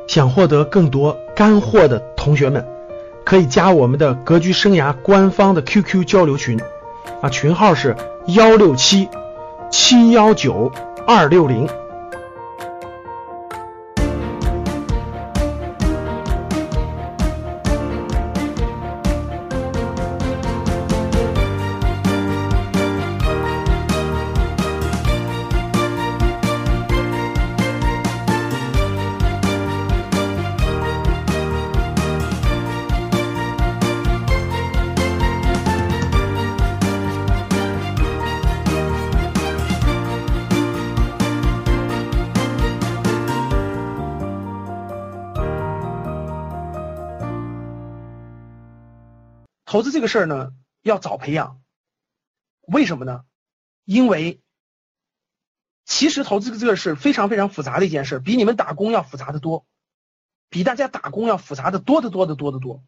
想获得更多干货的同学们，可以加我们的格局生涯官方的 QQ 交流群群号是167-719-260。投资这个事儿呢，要早培养。为什么呢？因为其实投资这个是非常非常复杂的一件事，比你们打工要复杂的多，比大家打工要复杂的多得多得多得多。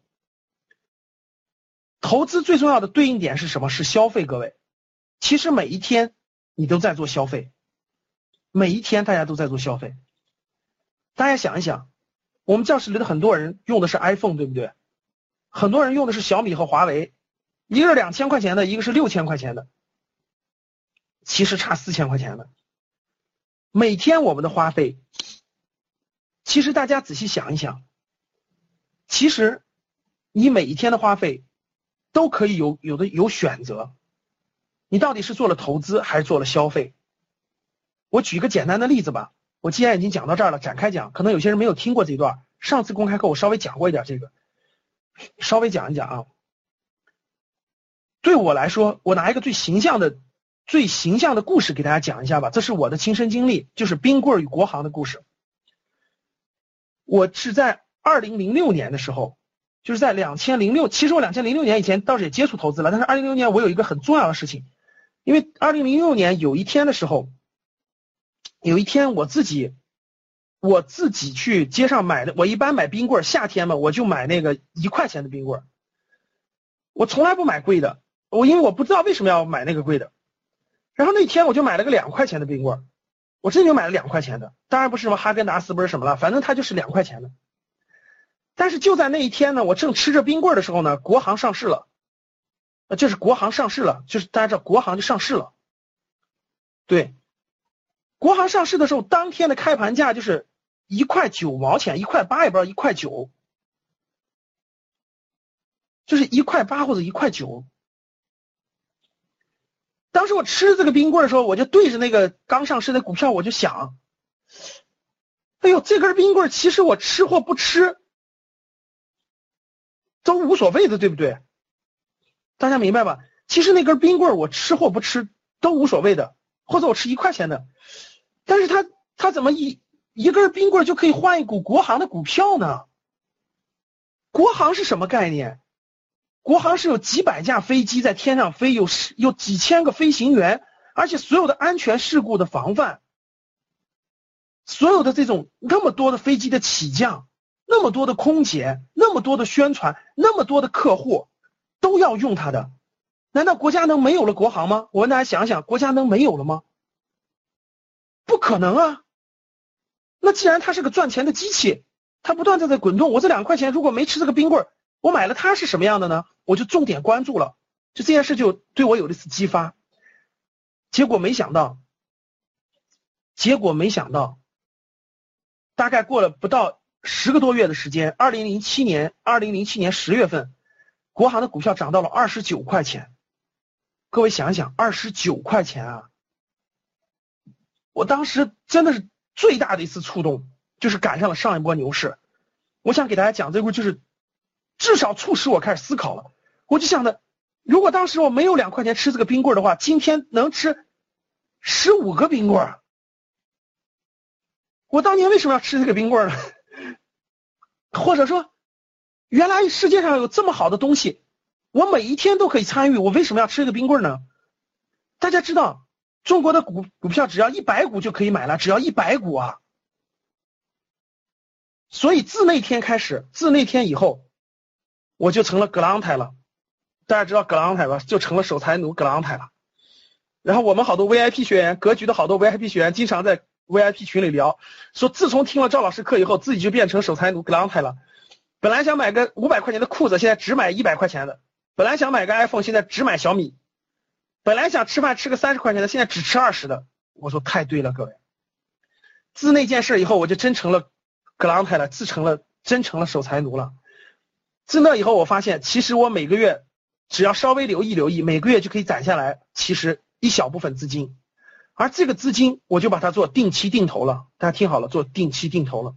投资最重要的对应点是什么？是消费。各位，其实每一天你都在做消费，每一天大家都在做消费。大家想一想，我们教室里的很多人用的是 iPhone， 对不对？很多人用的是小米和华为，一个是2000块钱的，一个是6000块钱的，其实差4000块钱的。每天我们的花费，其实大家仔细想一想，其实你每一天的花费都可以有选择，你到底是做了投资还是做了消费。我举个简单的例子吧，我既然已经讲到这儿了，展开讲，可能有些人没有听过这一段，上次公开课我稍微讲过一点这个，稍微讲一讲啊。对我来说，我拿一个最形象的故事给大家讲一下吧，这是我的亲身经历，就是冰棍与国航的故事。我是在2006年的时候，就是在2006，其实我2006年以前倒是也接触投资了，但是2006年我有一个很重要的事情，因为2006年有一天的时候，有一天我自己去街上买的，我一般买冰棍，夏天嘛，我就买那个1块钱的冰棍，我从来不买贵的，因为我不知道为什么要买那个贵的。然后那天我就买了个2块钱的冰棍，我真就买了2块钱的，当然不是什么哈根达斯不是什么了，反正它就是2块钱的。但是就在那一天呢，我正吃着冰棍的时候呢，国航上市了，就是国航上市了，就是大家知道国航就上市了。对，国航上市的时候，当天的开盘价就是1块9毛钱，1块8也不知道1块9，就是1块8或者1块9。当时我吃这个冰棍的时候，我就对着那个刚上市的股票，我就想，哎呦，这根冰棍其实我吃或不吃都无所谓的，对不对？大家明白吧？其实那根冰棍我吃或不吃都无所谓的，或者我吃1块钱的，但是他怎么一根冰棍就可以换一股国航的股票呢？国航是什么概念？国航是有几百架飞机在天上飞，有几千个飞行员，而且所有的安全事故的防范，所有的这种那么多的飞机的起降，那么多的空姐，那么多的宣传，那么多的客户都要用它的，难道国家能没有了国航吗？我问大家想想，国家能没有了吗？不可能啊。那既然它是个赚钱的机器，它不断在滚动，我这2块钱如果没吃这个冰棍，我买了它是什么样的呢？我就重点关注了，就这件事就对我有了一次激发。结果没想到，大概过了不到10个多月的时间，2007年10月份，国航的股票涨到了29块钱。各位想一想，29块钱啊！我当时真的是最大的一次触动，就是赶上了上一波牛市。我想给大家讲这个，就是至少促使我开始思考了。我就想的，如果当时我没有2块钱吃这个冰棍的话，今天能吃15个冰棍。我当年为什么要吃这个冰棍呢？或者说，原来世界上有这么好的东西，我每一天都可以参与，我为什么要吃这个冰棍呢？大家知道，中国的股票只要100股就可以买了，只要100股啊。所以自那天以后，我就成了葛朗台了。大家知道葛朗台吧？就成了守财奴葛朗台了。然后我们好多 VIP 学员，格局的好多 VIP 学员，经常在 VIP 群里聊，说自从听了赵老师课以后，自己就变成守财奴格朗台了。本来想买个500块钱的裤子，现在只买100块钱的；本来想买个 iPhone，现在只买小米；本来想吃饭吃个30块钱的，现在只吃20的。我说太对了，各位。自那件事以后，我就真成了格朗台了，真成了守财奴了。自那以后，我发现其实我每个月只要稍微留意，每个月就可以攒下来，其实一小部分资金。而这个资金我就把它做定期定投了，大家听好了，做定期定投了。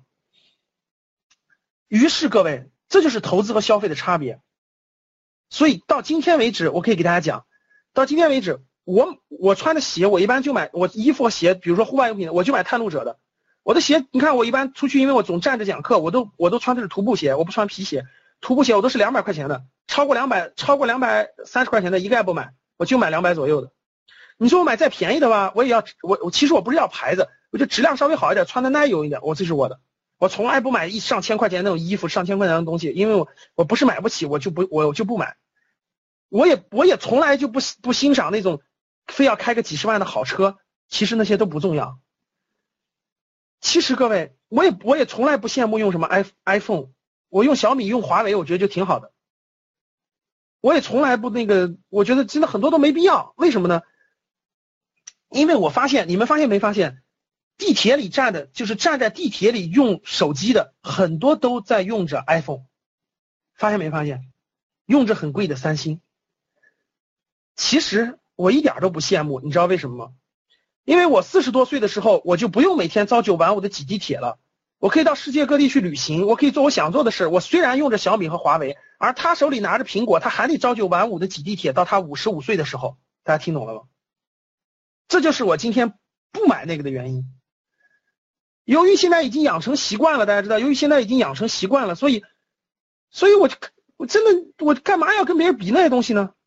于是各位，这就是投资和消费的差别。所以到今天为止，我可以给大家讲，到今天为止，我穿的鞋，我一般就买，我衣服和鞋，比如说户外用品，我就买探路者的。我的鞋，你看我一般出去，因为我总站着讲课，我都穿的是徒步鞋，我不穿皮鞋。徒步鞋我都是200块钱的，超过230块钱的一概不买，我就买200左右的。你说我买再便宜的吧，其实我不是要牌子，我就质量稍微好一点，穿的耐用一点，这是我的。我从来不买上千块钱那种衣服，上千块钱的东西，因为我不是买不起，我就不买。我也从来就不欣赏那种非要开个几十万的好车，其实那些都不重要。其实各位，我也从来不羡慕用什么 iPhone， 我用小米用华为，我觉得就挺好的。我也从来不我觉得真的很多都没必要。为什么呢？因为我发现，你们发现没发现，地铁里站在地铁里用手机的很多都在用着 iPhone， 发现没发现？用着很贵的三星。其实我一点都不羡慕，你知道为什么吗？因为我40多岁的时候，我就不用每天朝9晚5的挤地铁了，我可以到世界各地去旅行，我可以做我想做的事。我虽然用着小米和华为，而他手里拿着苹果，他还得朝9晚5的挤地铁到他55岁的时候。大家听懂了吗？这就是我今天不买那个的原因。由于现在已经养成习惯了，大家知道，由于现在已经养成习惯了，所以我真的我干嘛要跟别人比那些东西呢？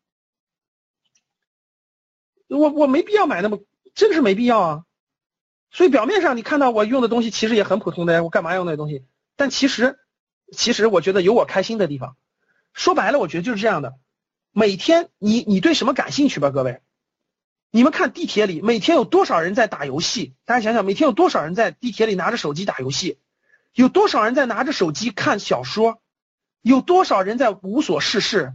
我没必要买那么，真是没必要啊。所以表面上你看到我用的东西其实也很普通的，我干嘛用那些东西？但其实我觉得有我开心的地方。说白了，我觉得就是这样的。每天你对什么感兴趣吧，各位？你们看地铁里每天有多少人在打游戏？大家想想，每天有多少人在地铁里拿着手机打游戏？有多少人在拿着手机看小说？有多少人在无所事事？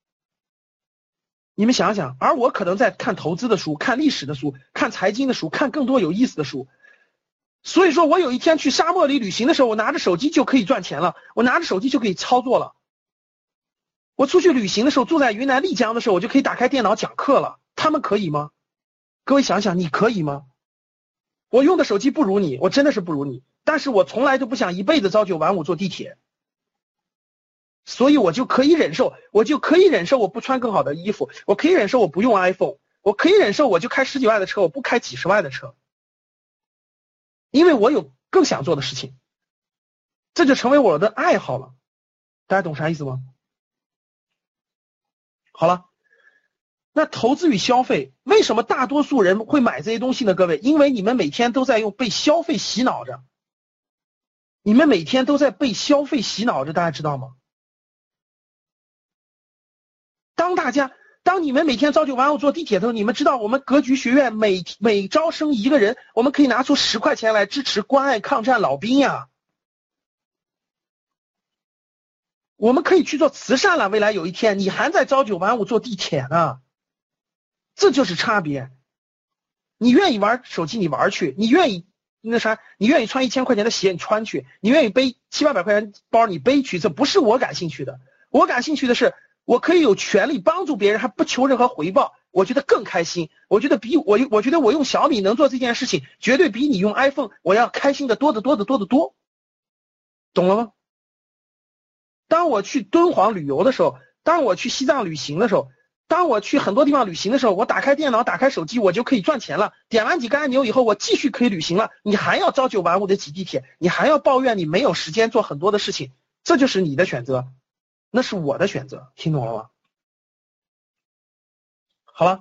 你们想想，而我可能在看投资的书，看历史的书，看财经的书，看更多有意思的书。所以说我有一天去沙漠里旅行的时候，我拿着手机就可以赚钱了，我拿着手机就可以操作了。我出去旅行的时候，住在云南丽江的时候，我就可以打开电脑讲课了。他们可以吗？各位想想，你可以吗？我用的手机不如你，我真的是不如你，但是我从来都不想一辈子朝9晚5坐地铁，所以我就可以忍受我不穿更好的衣服，我可以忍受我不用 iPhone， 我可以忍受我就开10几万的车，我不开几十万的车，因为我有更想做的事情，这就成为我的爱好了。大家懂啥意思吗？好了，那投资与消费，为什么大多数人会买这些东西呢？各位，因为你们每天都在被消费洗脑着，你们每天都在被消费洗脑着，大家知道吗？当你们每天朝9晚5坐地铁的时候，你们知道我们格局学院每招生一个人，我们可以拿出10块钱来支持关爱抗战老兵呀，我们可以去做慈善了。未来有一天，你还在朝9晚5坐地铁呢，这就是差别。你愿意玩手机，你玩去；你愿意你愿意穿1000块钱的鞋，你穿去；你愿意背700-800块钱包，你背去。这不是我感兴趣的，我感兴趣的是，我可以有权利帮助别人，还不求任何回报，我觉得更开心。我觉得我用小米能做这件事情，绝对比你用 iPhone 我要开心的多得多得多得多，懂了吗？当我去敦煌旅游的时候，当我去西藏旅行的时候，当我去很多地方旅行的时候，我打开电脑，打开手机，我就可以赚钱了。点完几个按钮以后，我继续可以旅行了。你还要朝9晚5的挤地铁，你还要抱怨你没有时间做很多的事情，这就是你的选择，那是我的选择，听懂了吗？好了，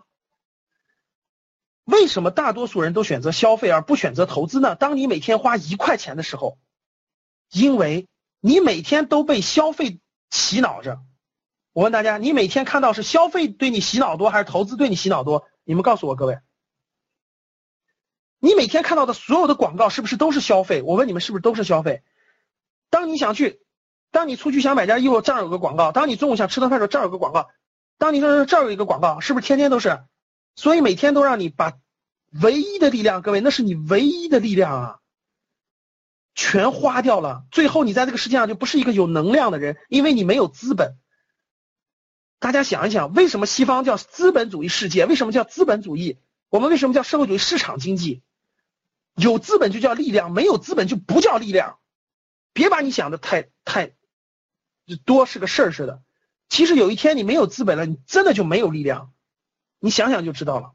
为什么大多数人都选择消费而不选择投资呢？当你每天花1块钱的时候，因为你每天都被消费洗脑着。我问大家，你每天看到是消费对你洗脑多还是投资对你洗脑多？你们告诉我，各位。 你每天看到的所有的广告是不是都是消费？我问你们是不是都是消费？当你出去想买件衣服，这儿有个广告；当你中午想吃顿饭的时候，这儿有个广告；当你说这儿有一个广告，是不是天天都是？所以每天都让你把唯一的力量，各位，那是你唯一的力量啊，全花掉了。最后你在这个世界上就不是一个有能量的人，因为你没有资本。大家想一想，为什么西方叫资本主义世界？为什么叫资本主义？我们为什么叫社会主义市场经济？有资本就叫力量，没有资本就不叫力量。别把你想的太多是个事儿似的。其实有一天你没有资本了，你真的就没有力量。你想想就知道了。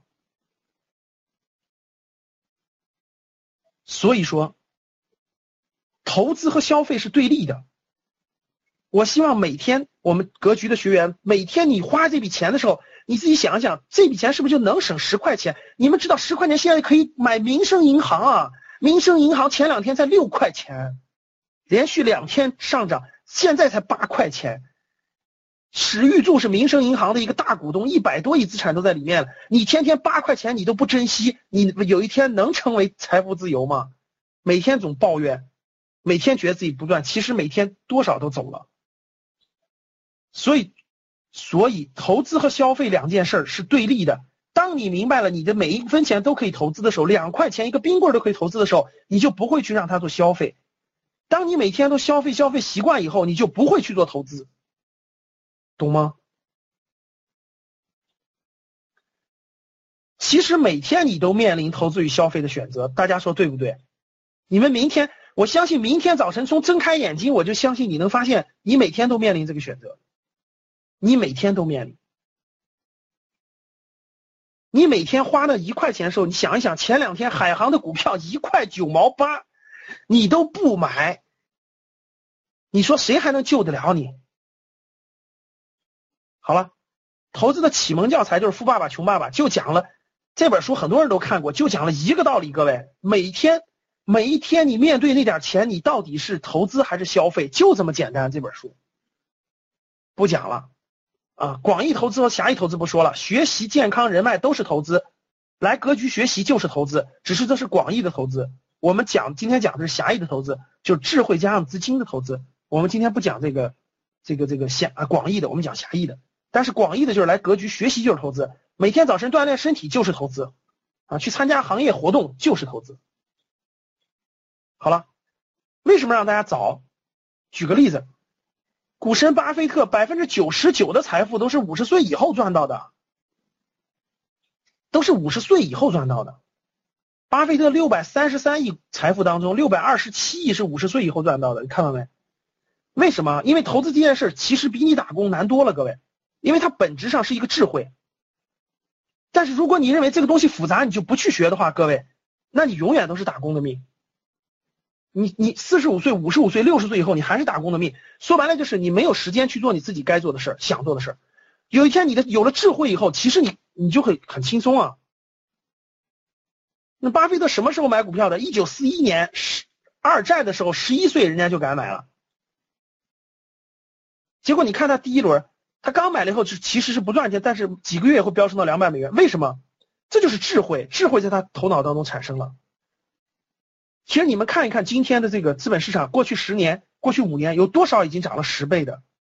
所以说，投资和消费是对立的。我希望每天我们格局的学员，每天你花这笔钱的时候，你自己想一想，这笔钱是不是就能省10块钱？你们知道10块钱现在可以买民生银行啊，民生银行前2天才6块钱，连续2天上涨，现在才8块钱。史玉柱是民生银行的一个大股东，100多亿资产都在里面了。你天天8块钱你都不珍惜，你有一天能成为财富自由吗？每天总抱怨，每天觉得自己不赚，其实每天多少都走了。所以投资和消费两件事是对立的。当你明白了你的每一分钱都可以投资的时候，2块钱一个冰棍都可以投资的时候，你就不会去让它做消费。当你每天都消费习惯以后，你就不会去做投资，懂吗？其实每天你都面临投资与消费的选择，大家说对不对？你们明天，我相信明天早晨从睁开眼睛，我就相信你能发现你每天都面临这个选择。你每天都面临，你每天花那1块钱的时候，你想一想，前2天海航的股票1块9毛8，你都不买，你说谁还能救得了你？好了，投资的启蒙教材就是《富爸爸穷爸爸》，就讲了这本书，很多人都看过，就讲了一个道理，各位，每一天你面对那点钱，你到底是投资还是消费，就这么简单。这本书不讲了。广义投资和狭义投资不说了，学习、健康、人脉都是投资，来格局学习就是投资，只是这是广义的投资。我们今天讲的是狭义的投资，就是智慧加上资金的投资。我们今天不讲这个广义的，我们讲狭义的。但是广义的就是来格局学习就是投资，每天早晨锻炼身体就是投资去参加行业活动就是投资。好了，为什么让大家早？举个例子。股神巴菲特99%的财富都是50岁以后赚到的，都是50岁以后赚到的。巴菲特633亿财富当中，627亿是50岁以后赚到的，你看到没？为什么？因为投资这件事其实比你打工难多了，各位，因为它本质上是一个智慧。但是如果你认为这个东西复杂，你就不去学的话，各位，那你永远都是打工的命。你45岁、55岁、60岁以后，你还是打工的命。说白了就是你没有时间去做你自己该做的事，想做的事。有一天有了智慧以后，其实你就会很轻松啊。那巴菲特什么时候买股票的？1941年二战的时候，11岁人家就敢买了。结果你看他第一轮，他刚买了以后其实是不赚钱，但是几个月会飙升到200美元。为什么？这就是智慧，智慧在他头脑当中产生了。其实你们看一看今天的这个资本市场，过去10年、过去5年有多少已经涨了10倍的？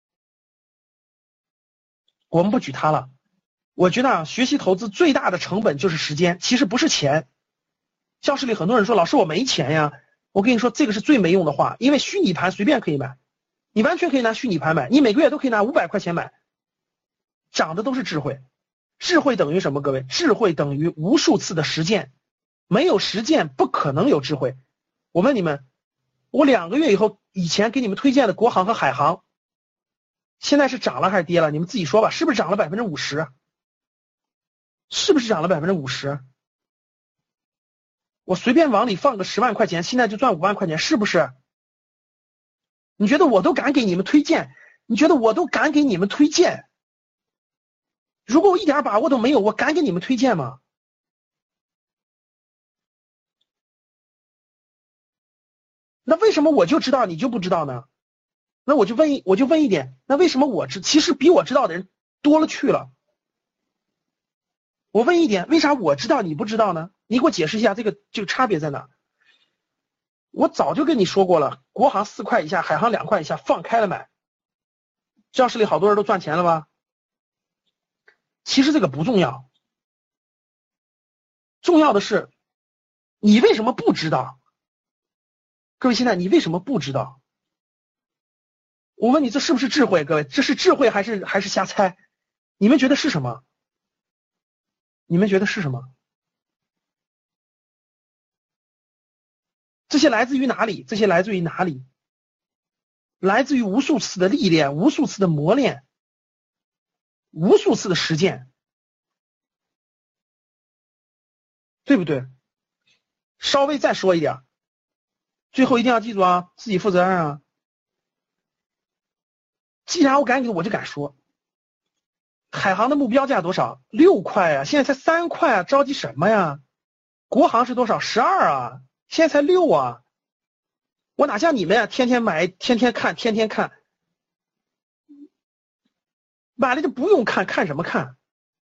我们不举它了。我觉得学习投资最大的成本就是时间，其实不是钱。教室里很多人说老师我没钱呀，我跟你说这个是最没用的话，因为虚拟盘随便可以买，你完全可以拿虚拟盘买，你每个月都可以拿500块钱买，涨的都是智慧。智慧等于什么？各位，智慧等于无数次的实践，没有实践不可能有智慧。我问你们，我2个月以前给你们推荐的国航和海航，现在是涨了还是跌了？你们自己说吧，是不是涨了50%？是不是涨了50%？我随便往里放个10万块钱，现在就赚5万块钱，是不是？你觉得我都敢给你们推荐？如果我一点把握都没有，我敢给你们推荐吗？那为什么我就知道你就不知道呢？那我就问一点，那为什么其实比我知道的人多了去了。我问一点，为啥我知道你不知道呢？ 你给我解释一下这个差别在哪？我早就跟你说过了，国航4块以下，海航2块以下放开了买，教室里好多人都赚钱了吧？其实这个不重要，重要的是你为什么不知道？各位，现在你为什么不知道？我问你，这是不是智慧？各位，这是智慧还是瞎猜？你们觉得是什么？你们觉得是什么？这些来自于哪里？这些来自于哪里？来自于无数次的历练，无数次的磨练，无数次的实践，对不对？稍微再说一点，最后一定要记住啊，自己负责任啊。既然我敢给，我就敢说，海航的目标价多少？6块啊，现在才3块啊，着急什么呀？国航是多少？12啊，现在才6啊。我哪像你们呀，天天买，天天看，天天看，买了就不用看，看什么看？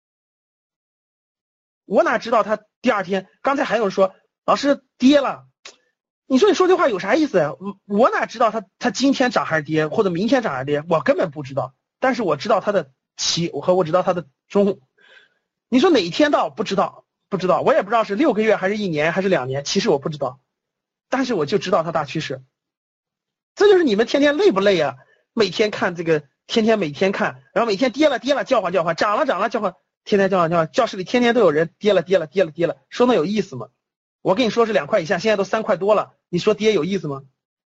我哪知道他第二天？刚才还有人说老师跌了，你说这话有啥意思呀？我哪知道他今天涨还是跌，或者明天涨还是跌？我根本不知道。但是我知道它的起和我知道它的中。你说哪一天到？不知道，我也不知道是6个月还是1年还是2年，其实我不知道。但是我就知道它大趋势。这就是你们天天累不累啊？每天看这个，每天看，然后每天跌了叫唤，涨了叫唤，天天叫唤，教室里天天都有人跌了，说那有意思吗？我跟你说是2块以下，现在都3块多了，你说跌有意思吗？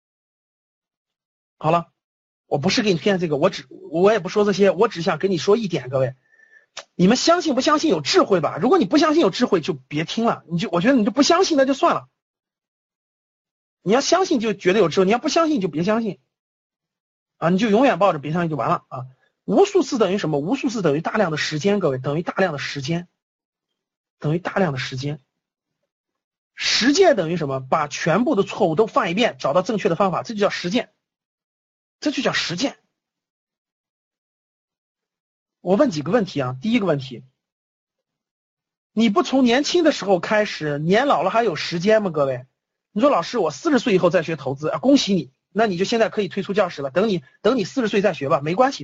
好了，我不是给你骗这个，我也不说这些，我只想跟你说一点，各位，你们相信不相信有智慧吧？如果你不相信有智慧，就别听了，我觉得你就不相信那就算了。你要相信就觉得有智慧，你要不相信就别相信啊，你就永远抱着别相信就完了啊。无数次等于什么？无数次等于大量的时间，各位，等于大量的时间，实践等于什么？把全部的错误都犯一遍，找到正确的方法，这就叫实践，我问几个问题啊，第一个问题，你不从年轻的时候开始，年老了还有时间吗？各位，你说老师我40岁以后再学投资啊，恭喜你，那你就现在可以退出教室了，等你40岁再学吧，没关系，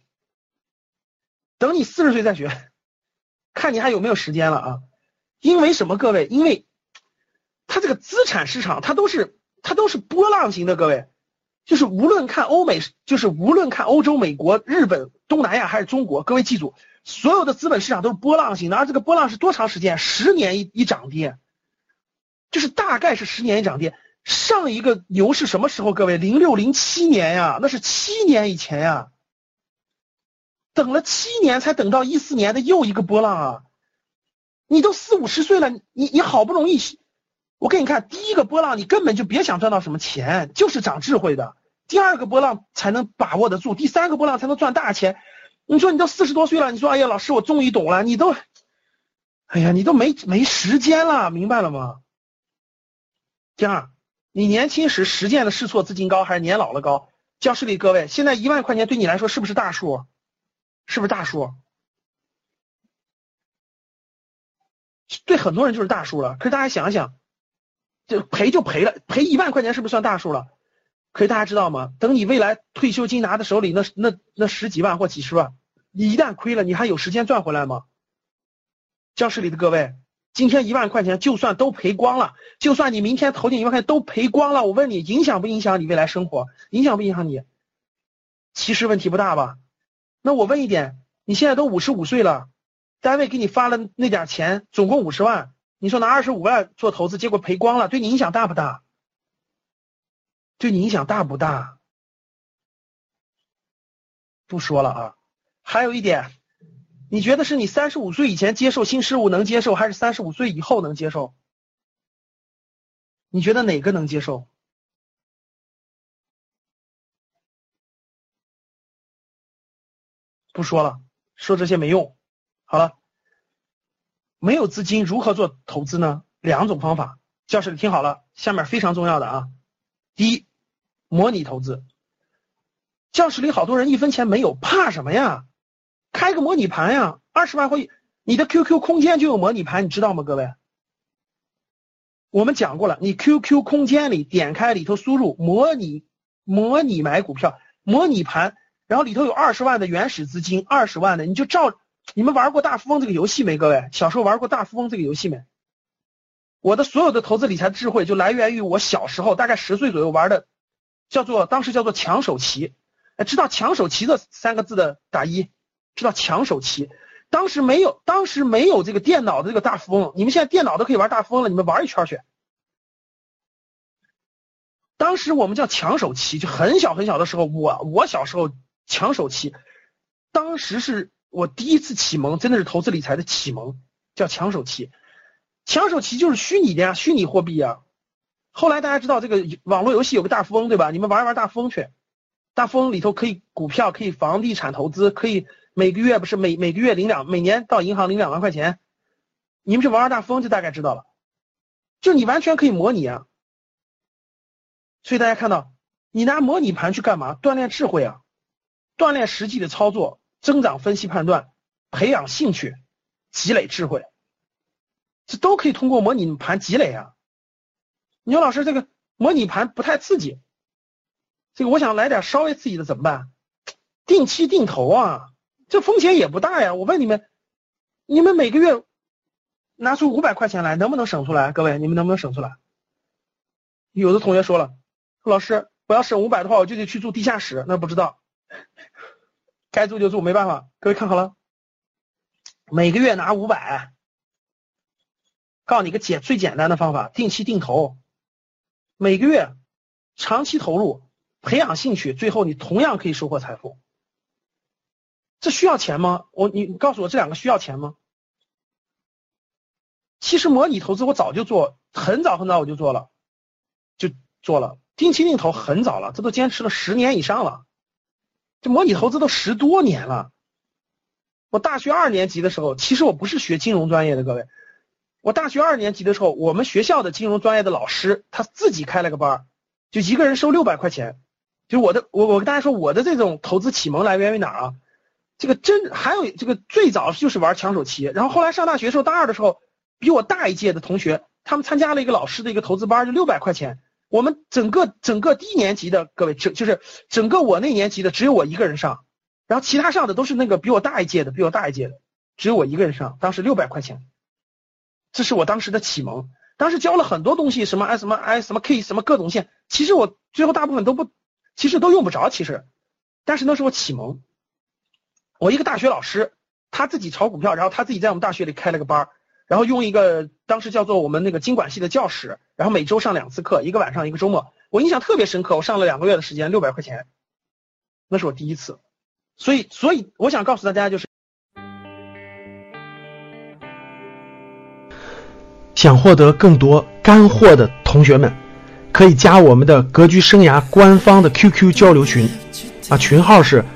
等你40岁再学，看你还有没有时间了啊。因为什么？各位，因为它这个资产市场它都是波浪型的，各位，就是无论看欧洲、美国、日本、东南亚还是中国，各位记住，所有的资本市场都是波浪型的，而这个波浪是多长时间？10年一涨跌，就是大概是10年一涨跌。上一个牛市什么时候？各位，06、07年呀，那是7年以前呀，等了7年才等到14年的又一个波浪啊！你都40、50岁了，你好不容易，我给你看，第一个波浪你根本就别想赚到什么钱，就是长智慧的。第二个波浪才能把握得住，第三个波浪才能赚大钱。你说你都40多岁了，你说哎呀老师我终于懂了，你都没时间了，明白了吗？第二，你年轻时实践的试错资金高还是年老了高？教室里各位，现在1万块钱对你来说是不是大数？对很多人就是大数了。可是大家想想，就赔了，赔1万块钱是不是算大数了？可是大家知道吗？等你未来退休金拿在手里，那10几万或几十万，你一旦亏了，你还有时间赚回来吗？教室里的各位，今天1万块钱就算都赔光了，就算你明天投进1万块钱都赔光了，我问你，影响不影响你未来生活？影响不影响你？其实问题不大吧？那我问一点，你现在都55岁了，单位给你发了那点钱，总共50万，你说拿25万做投资，结果赔光了，对你影响大不大？不说了啊。还有一点，你觉得是你35岁以前接受新事物能接受，还是35岁以后能接受？你觉得哪个能接受？不说了，说这些没用。好了，没有资金如何做投资呢？2种方法，教室里听好了，下面非常重要的啊。第一，模拟投资。教室里好多人1分钱没有，怕什么呀？开个模拟盘呀，20万或你的 QQ 空间就有模拟盘，你知道吗？各位， 我们讲过了，你 QQ 空间里点开里头输入模拟买股票，模拟盘，然后里头有20万的原始资金，20万的，你就照，你们玩过大富翁这个游戏没？各位小时候玩过大富翁这个游戏没？我的所有的投资理财智慧就来源于我小时候大概10岁左右玩的，当时叫做抢手棋。知道抢手棋的3个字的打一，知道抢手棋。当时没有这个电脑的这个大富翁，你们现在电脑都可以玩大富翁了，你们玩一圈去。当时我们叫抢手棋，就很小很小的时候，我小时候抢手棋，当时是我第一次启蒙，真的是投资理财的启蒙，叫抢手棋。抢手棋就是虚拟的呀，虚拟货币呀。后来大家知道这个网络游戏有个大富翁，对吧？你们玩一玩大富翁去。大富翁里头可以股票，可以房地产投资，可以每个月每个月每年到银行领2万块钱。你们去玩玩大富翁就大概知道了，就你完全可以模拟啊。所以大家看到，你拿模拟盘去干嘛？锻炼智慧啊，锻炼实际的操作，增长分析判断，培养兴趣，积累智慧，这都可以通过模拟盘积累啊。你说老师这个模拟盘不太刺激，这个我想来点稍微刺激的怎么办？定期定投啊，这风险也不大呀。我问你们每个月拿出500块钱来，能不能省出来？各位，你们能不能省出来？有的同学说了，老师我要省500的话，我就得去住地下室，那不知道，该住就住，没办法。各位看好了，每个月拿500，告诉你个最简单的方法，定期定投，每个月长期投入，培养兴趣，最后你同样可以收获财富。这需要钱吗？你告诉我这2个需要钱吗？其实模拟投资我早就做，很早我就做了，定期定投很早了，这都坚持了10年以上了。这模拟投资都10多年了。我大学2年级的时候，其实我不是学金融专业的，各位，我大学2年级的时候，我们学校的金融专业的老师他自己开了个班，就一个人收600块钱。就我跟大家说，我的这种投资启蒙来源于哪儿啊？还有这个最早就是玩抢手棋，然后后来上大学的时候，大2的时候，比我大一届的同学，他们参加了一个老师的一个投资班，就600块钱。我们整个低年级的各位，就是整个我那年级的只有我一个人上，然后其他上的都是那个比我大一届的，只有我一个人上，当时600块钱。这是我当时的启蒙，当时教了很多东西，什么 I 什么 K 什么各种线，其实我最后大部分其实都用不着，但是那是我启蒙。我一个大学老师，他自己炒股票，然后他自己在我们大学里开了个班，然后用一个当时叫做我们那个经管系的教室，然后每周上2次课，一个晚上一个周末，我印象特别深刻，我上了2个月的时间，600块钱，那是我第一次。所以我想告诉大家，就是想获得更多干货的同学们，可以加我们的格局生涯官方的 QQ 交流群啊，群号是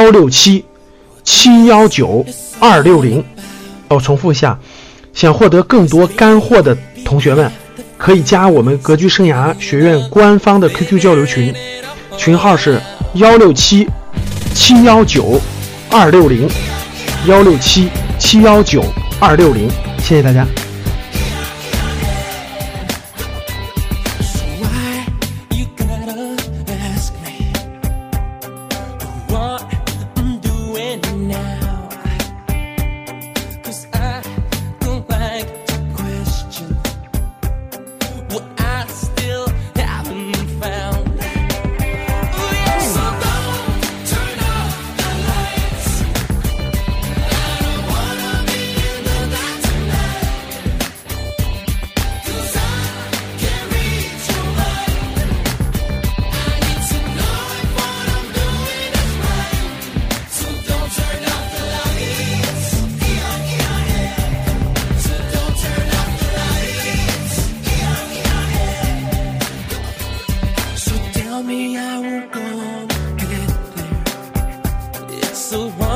167-719-260。重复一下，想获得更多干货的同学们，可以加我们格局生涯学院官方的 QQ 交流群，群号是167-719-260，167-719-260。谢谢大家。 I won't go get there. It's so